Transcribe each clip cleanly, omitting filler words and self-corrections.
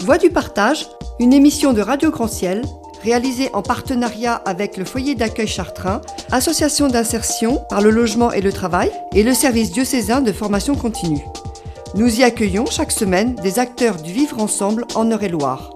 Voix du partage, une émission de Radio Grand Ciel, réalisée en partenariat avec le foyer d'accueil Chartrain, association d'insertion par le logement et le travail et le service diocésain de formation continue. Nous y accueillons chaque semaine des acteurs du vivre ensemble en Eure-et-Loir.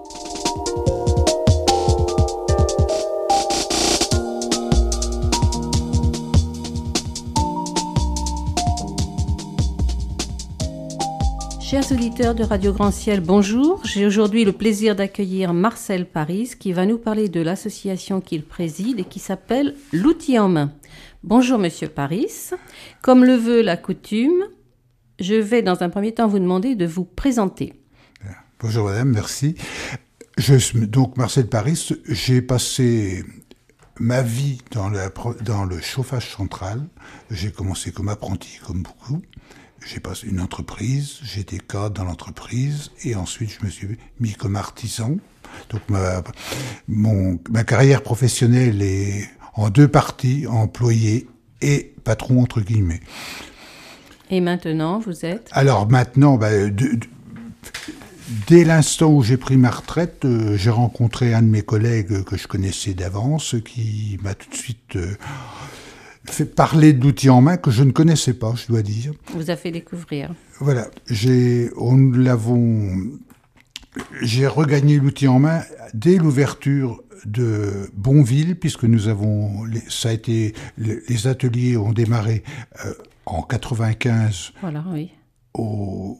Chers auditeurs de Radio Grand Ciel, bonjour. J'ai aujourd'hui le plaisir d'accueillir Marcel Paris qui va nous parler de l'association qu'il préside et qui s'appelle L'Outil en main. Bonjour Monsieur Paris. Comme le veut la coutume, je vais dans un premier temps vous demander de vous présenter. Bonjour madame, merci. Je suis donc Marcel Paris. J'ai passé ma vie dans le chauffage central. J'ai commencé comme apprenti, comme beaucoup. J'ai passé une entreprise, j'étais cadre dans l'entreprise et ensuite je me suis mis comme artisan. Donc ma carrière professionnelle est en deux parties, employé et patron entre guillemets. Et maintenant vous êtes ? Alors maintenant, dès l'instant où j'ai pris ma retraite, j'ai rencontré un de mes collègues que je connaissais d'avance qui m'a tout de suite fait parler de l'outil en main que je ne connaissais pas, je dois dire. Vous a fait découvrir. Voilà, j'ai regagné l'outil en main dès l'ouverture de Bonville, puisque les ateliers ont démarré en 95 voilà, oui. au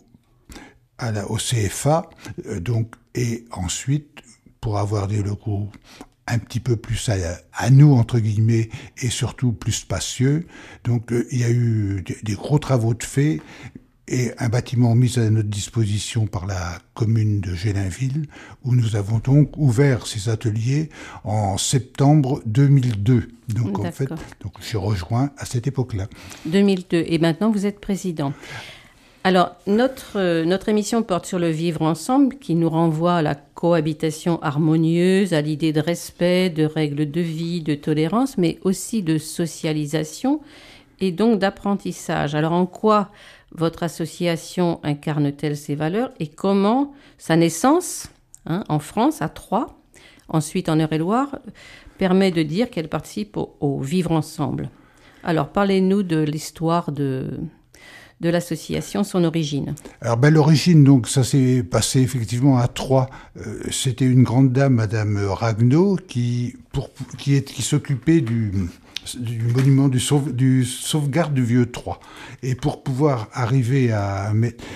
CFA, et ensuite, pour avoir des locaux un petit peu plus à nous, entre guillemets, et surtout plus spacieux. Donc, il y a eu des gros travaux de fait et un bâtiment mis à notre disposition par la commune de Gélinville, où nous avons donc ouvert ces ateliers en septembre 2002. Donc, d'accord. En fait, j'ai rejoint à cette époque-là. 2002. Et maintenant, vous êtes président. Alors, notre émission porte sur le vivre ensemble, qui nous renvoie à la cohabitation harmonieuse, à l'idée de respect, de règles de vie, de tolérance, mais aussi de socialisation et donc d'apprentissage. Alors, en quoi votre association incarne-t-elle ces valeurs et comment sa naissance, en France, à Troyes, ensuite en Eure-et-Loir, permet de dire qu'elle participe au vivre ensemble. Alors, parlez-nous de l'histoire de l'association, son origine. Alors l'origine, donc ça s'est passé effectivement à Troyes. C'était une grande dame, Madame Ragnaud, qui s'occupait du monument du sauvegarde du vieux Troyes. Et pour pouvoir arriver à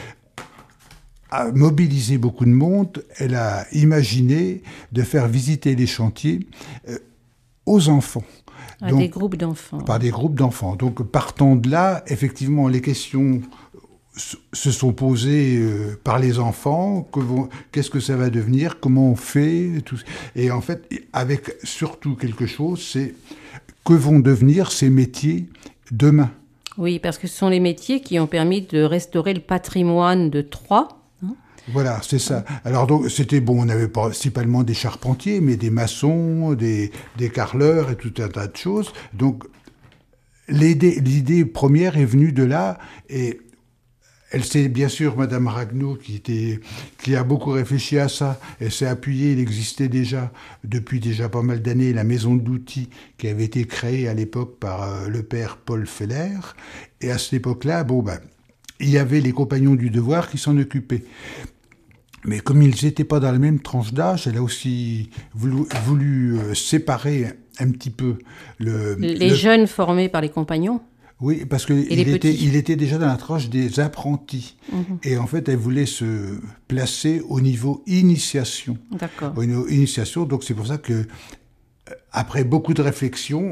mobiliser beaucoup de monde, elle a imaginé de faire visiter les chantiers aux enfants. Par des groupes d'enfants. Par des groupes d'enfants. Donc, partant de là, effectivement, les questions se sont posées par les enfants. Qu'est-ce que ça va devenir ? Comment on fait ? Et en fait, avec surtout quelque chose, c'est que vont devenir ces métiers demain ? Oui, parce que ce sont les métiers qui ont permis de restaurer le patrimoine de Troyes. Voilà, c'est ça. Alors donc on avait principalement des charpentiers, mais des maçons, des carreleurs et tout un tas de choses. Donc l'idée première est venue de là, et elle s'est bien sûr, Madame Ragnaud, qui a beaucoup réfléchi à ça, elle s'est appuyée. Il existait déjà depuis pas mal d'années la maison d'outils qui avait été créée à l'époque par le père Paul Feller, et à cette époque-là, il y avait les compagnons du devoir qui s'en occupaient. Mais comme ils n'étaient pas dans la même tranche d'âge, elle a aussi voulu séparer un petit peu les jeunes formés par les compagnons. Oui, parce qu'il était déjà dans la tranche des apprentis. Et en fait, elle voulait se placer au niveau initiation. D'accord. Au niveau initiation, donc c'est pour ça que, après beaucoup de réflexions,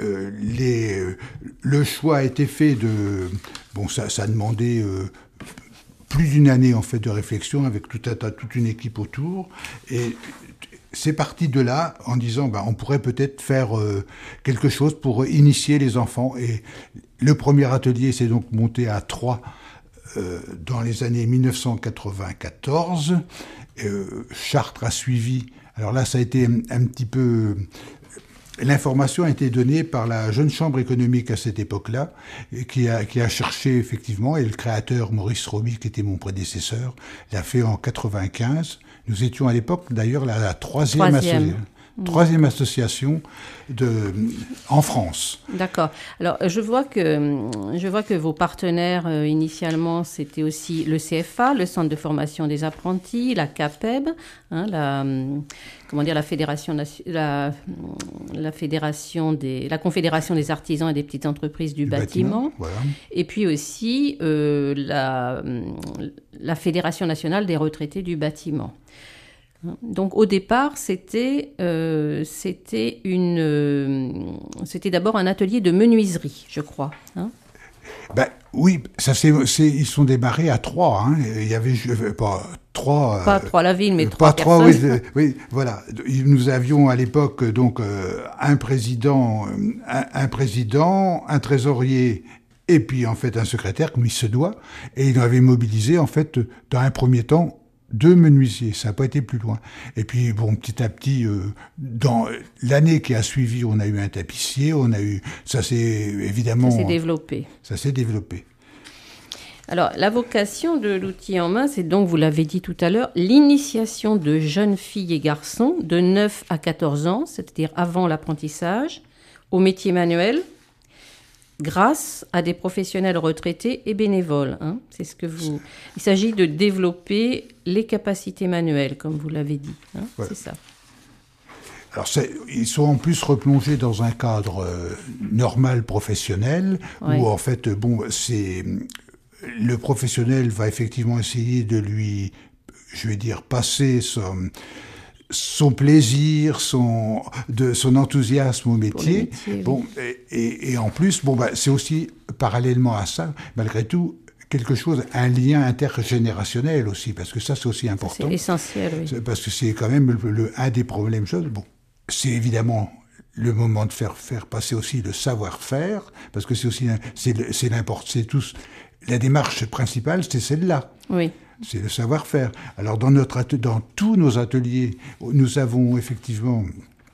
le choix a été fait de... ça a demandé... plus d'une année en fait de réflexion avec toute une équipe autour, et c'est parti de là en disant on pourrait peut-être faire quelque chose pour initier les enfants. Et le premier atelier s'est donc monté à Troyes dans les années 1994. Chartres a suivi. Alors là, ça a été un petit peu... L'information a été donnée par la Jeune Chambre économique à cette époque-là, qui a cherché effectivement, et le créateur Maurice Roby, qui était mon prédécesseur, l'a fait en 95. Nous étions à l'époque, d'ailleurs, la troisième association en France. D'accord. Alors, je vois que vos partenaires, initialement, c'était aussi le CFA, le Centre de formation des apprentis, la CAPEB, hein, la Confédération des artisans et des petites entreprises du bâtiment. Voilà. Et puis aussi la Fédération nationale des retraités du bâtiment. Donc au départ, c'était d'abord un atelier de menuiserie, je crois. Hein. Ben, oui, ils sont démarrés à 3. Hein. Il y avait pas 3. Pas 3 la ville, mais 3 personnes. Pas 3, oui, voilà. Nous avions à l'époque donc un président, un trésorier. Et puis en fait un secrétaire, comme il se doit. Et ils avaient mobilisé en fait dans un premier temps 2 menuisiers, ça n'a pas été plus loin. Et puis, bon, petit à petit, dans l'année qui a suivi, on a eu un tapissier, ça s'est développé. Ça s'est développé. Alors, la vocation de l'outil en main, c'est donc, vous l'avez dit tout à l'heure, l'initiation de jeunes filles et garçons de 9 à 14 ans, c'est-à-dire avant l'apprentissage, au métier manuel, grâce à des professionnels retraités et bénévoles. Hein. Il s'agit de développer les capacités manuelles, comme vous l'avez dit. Hein. Ouais. C'est ça. Alors, ils sont en plus replongés dans un cadre normal professionnel, ouais. Où en fait, le professionnel va effectivement essayer de lui, je vais dire, passer son plaisir, son enthousiasme au métier. Bon, et en plus, c'est aussi, parallèlement à ça, malgré tout, quelque chose, un lien intergénérationnel aussi, parce que ça, c'est aussi important. C'est essentiel, oui. Parce que c'est quand même un des problèmes. Bon, c'est évidemment le moment de faire passer aussi le savoir-faire, parce que c'est aussi, c'est tous, la démarche principale, c'est celle-là. Oui. C'est le savoir-faire. Alors, dans tous nos ateliers, nous avons effectivement...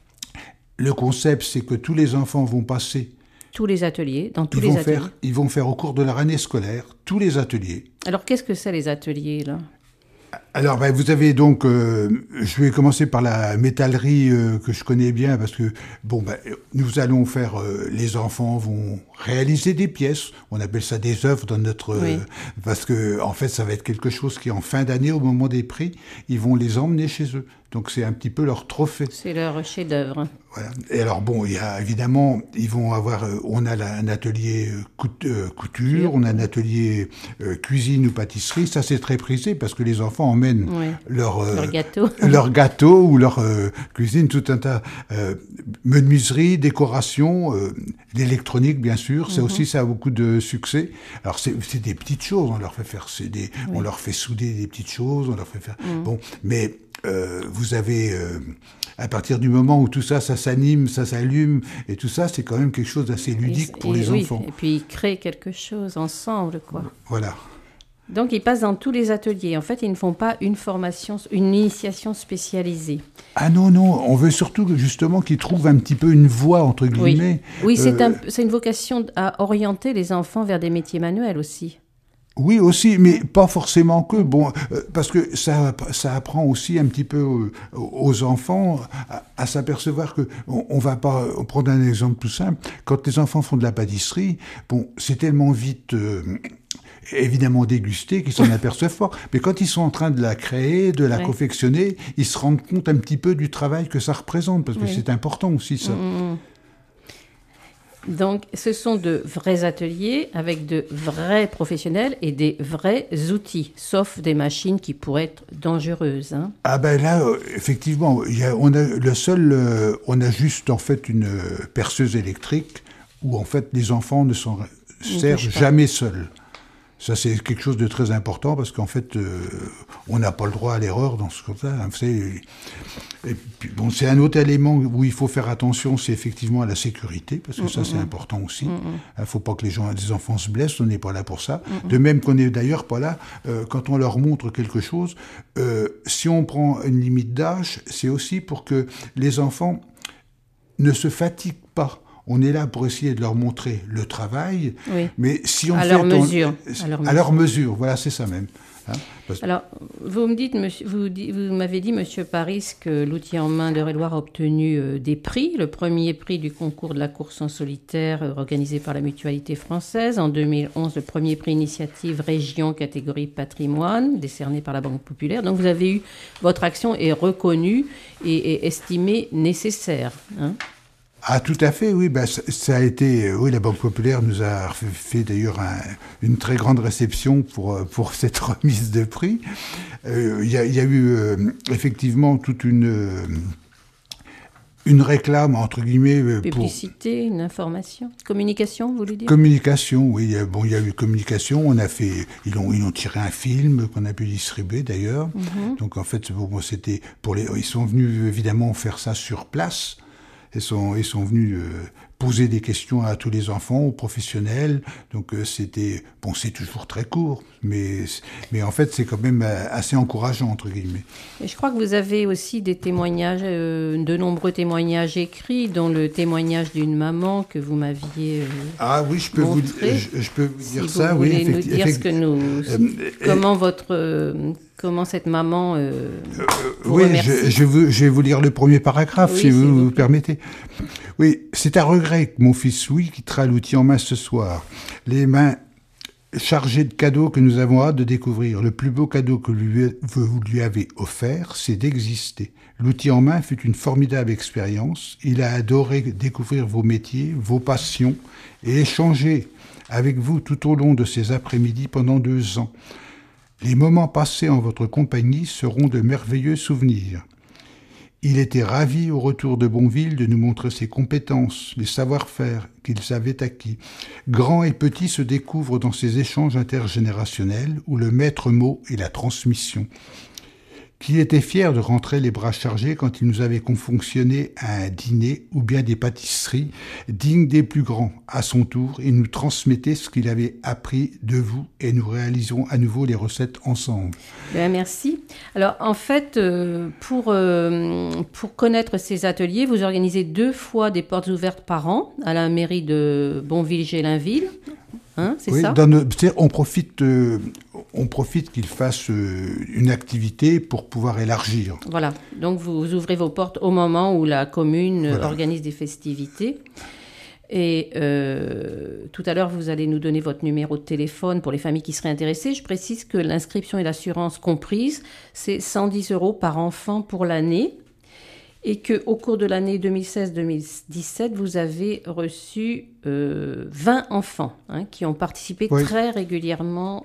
Le concept, c'est que tous les enfants vont passer... Tous les ateliers, dans tous les ateliers. Ils vont faire au cours de leur année scolaire, tous les ateliers. Alors, qu'est-ce que c'est, les ateliers, là ? Alors, vous avez donc... je vais commencer par la métallerie que je connais bien, parce que, nous allons faire... les enfants vont réaliser des pièces. On appelle ça des œuvres dans notre... Oui. Parce que, en fait, ça va être quelque chose qui, en fin d'année, au moment des prix, ils vont les emmener chez eux. Donc, c'est un petit peu leur trophée. C'est leur chef-d'œuvre. Voilà. Et alors, il y a évidemment, ils vont avoir... on a un atelier couture, on a un atelier cuisine ou pâtisserie. Ça, c'est très prisé parce que les enfants emmènent leur gâteau. Leur gâteau ou leur cuisine, tout un tas. Menuiserie, décoration, l'électronique, bien sûr. Ça aussi, ça a beaucoup de succès. Alors, c'est des petites choses. On leur fait faire... On leur fait souder des petites choses. On leur fait faire... Bon, mais... vous avez, à partir du moment où tout ça, ça s'anime, ça s'allume, et tout ça, c'est quand même quelque chose d'assez ludique pour les enfants. Et puis ils créent quelque chose ensemble, quoi. Voilà. Donc ils passent dans tous les ateliers. En fait, ils ne font pas une initiation spécialisée. Ah non, on veut surtout justement qu'ils trouvent un petit peu une voie, entre guillemets. Oui, c'est une vocation à orienter les enfants vers des métiers manuels aussi. Oui, aussi, mais pas forcément que. Bon, parce que ça apprend aussi un petit peu aux enfants à s'apercevoir que on va pas prendre un exemple tout simple. Quand les enfants font de la pâtisserie, c'est tellement vite évidemment dégusté qu'ils s'en aperçoivent pas. Mais quand ils sont en train de la créer, de la confectionner, ils se rendent compte un petit peu du travail que ça représente, parce que c'est important aussi ça. Donc, ce sont de vrais ateliers avec de vrais professionnels et des vrais outils, sauf des machines qui pourraient être dangereuses. Hein. Ah là, effectivement, on a juste en fait une perceuse électrique où en fait les enfants ne s'en servent jamais seuls. Ça, c'est quelque chose de très important parce qu'en fait, on n'a pas le droit à l'erreur dans ce cas-là. Hein, et puis, c'est un autre élément où il faut faire attention, c'est effectivement à la sécurité, parce que ça, c'est important aussi. Il ne faut pas que les enfants se blessent, on n'est pas là pour ça. De même qu'on n'est d'ailleurs pas là, quand on leur montre quelque chose, si on prend une limite d'âge, c'est aussi pour que les enfants ne se fatiguent pas. On est là pour essayer de leur montrer le travail, mais si on à fait... leur mesure. À leur mesure, voilà, c'est ça même. Alors, vous m'avez dit, Monsieur Paris, que l'outil en main d'Eure-et-Loir a obtenu des prix. Le premier prix du concours de la course en solitaire organisé par la Mutualité française. En 2011, le premier prix initiative région catégorie patrimoine décerné par la Banque populaire. Donc, votre action est reconnue et estimée nécessaire. Ah, tout à fait, oui. Ça a été, oui, la Banque populaire nous a fait d'ailleurs une très grande réception pour cette remise de prix. Il y a eu effectivement toute une réclame, entre guillemets. Publicité, une information, communication, vous voulez dire ? Communication, oui. Il y a eu communication. Ils ont tiré un film qu'on a pu distribuer d'ailleurs. Donc en fait, c'était ils sont venus évidemment faire ça sur place. Ils sont venus poser des questions à tous les enfants, aux professionnels. Donc c'est toujours très court, mais en fait c'est quand même assez encourageant entre guillemets. Et je crois que vous avez aussi des témoignages, de nombreux témoignages écrits, dont le témoignage d'une maman que vous m'aviez Ah oui, je peux vous dire ça. Vous voulez nous dire comment cette maman vous remercie. Je vais vous lire le premier paragraphe, si vous permettez. Oui, c'est un regret que mon fils Louis quittera l'outil en main ce soir. Les mains chargées de cadeaux que nous avons hâte de découvrir. Le plus beau cadeau que vous lui avez offert, c'est d'exister. L'outil en main fut une formidable expérience. Il a adoré découvrir vos métiers, vos passions et échanger avec vous tout au long de ces après-midi pendant 2 ans. Les moments passés en votre compagnie seront de merveilleux souvenirs. Il était ravi au retour de Bonville de nous montrer ses compétences, les savoir-faire qu'ils avaient acquis. Grands et petits se découvrent dans ces échanges intergénérationnels où le maître mot est la transmission. Qui était fier de rentrer les bras chargés quand il nous avait confectionné un dîner ou bien des pâtisseries dignes des plus grands. À son tour, il nous transmettait ce qu'il avait appris de vous et nous réalisions à nouveau les recettes ensemble. Bien, merci. Alors, en fait, pour connaître ces ateliers, vous organisez 2 fois des portes ouvertes par an à la mairie de Bonville-Gélinville. C'est ça ? On profite qu'ils fassent une activité pour pouvoir élargir. Voilà, donc vous ouvrez vos portes au moment où la commune organise des festivités. Et tout à l'heure, vous allez nous donner votre numéro de téléphone pour les familles qui seraient intéressées. Je précise que l'inscription et l'assurance comprises, c'est 110 € par enfant pour l'année. Et qu'au cours de l'année 2016-2017, vous avez reçu 20 enfants qui ont participé très régulièrement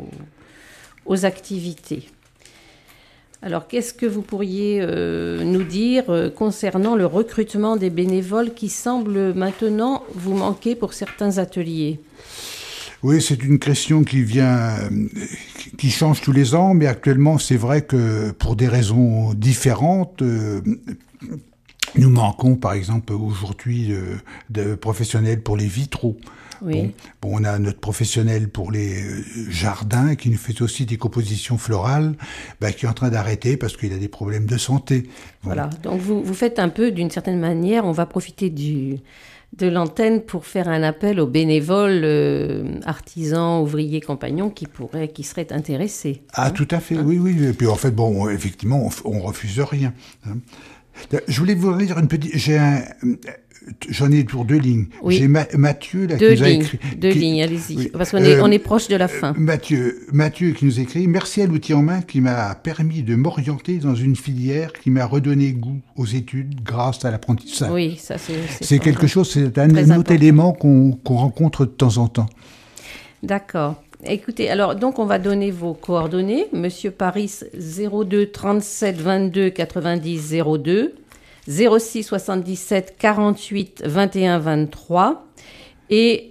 aux activités. Alors, qu'est-ce que vous pourriez nous dire concernant le recrutement des bénévoles qui semble maintenant vous manquer pour certains ateliers ? Oui, c'est une question qui change tous les ans, mais actuellement, c'est vrai que pour des raisons différentes, nous manquons, par exemple, aujourd'hui, de professionnels pour les vitraux. Oui. Bon, on a notre professionnel pour les jardins qui nous fait aussi des compositions florales, qui est en train d'arrêter parce qu'il a des problèmes de santé. Bon. Voilà, donc vous faites un peu, d'une certaine manière, on va profiter de l'antenne pour faire un appel aux bénévoles, artisans, ouvriers, compagnons qui seraient intéressés. Ah, tout à fait, oui. Et puis en fait, effectivement, on refuse rien. Je voulais vous dire une petite... J'en ai pour 2 lignes. Oui. J'ai Mathieu là, qui nous a écrit... 2 lignes, allez-y, oui. Parce qu'on est proche de la fin. Mathieu qui nous écrit « Merci à l'outil en main qui m'a permis de m'orienter dans une filière qui m'a redonné goût aux études grâce à l'apprentissage. » Oui, ça c'est quelque chose, c'est un autre élément qu'on rencontre de temps en temps. D'accord. Écoutez, alors donc on va donner vos coordonnées. Monsieur Paris, 02 37 22 90 02, 06 77 48 21 23. Et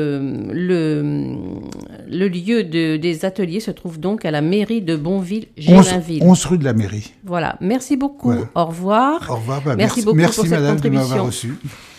le lieu des ateliers se trouve donc à la mairie de Bonville-Gélinville. 11 rue de la mairie. Voilà. Merci beaucoup. Voilà. Au revoir. Au revoir. Merci beaucoup pour cette madame, contribution. de m'avoir reçu.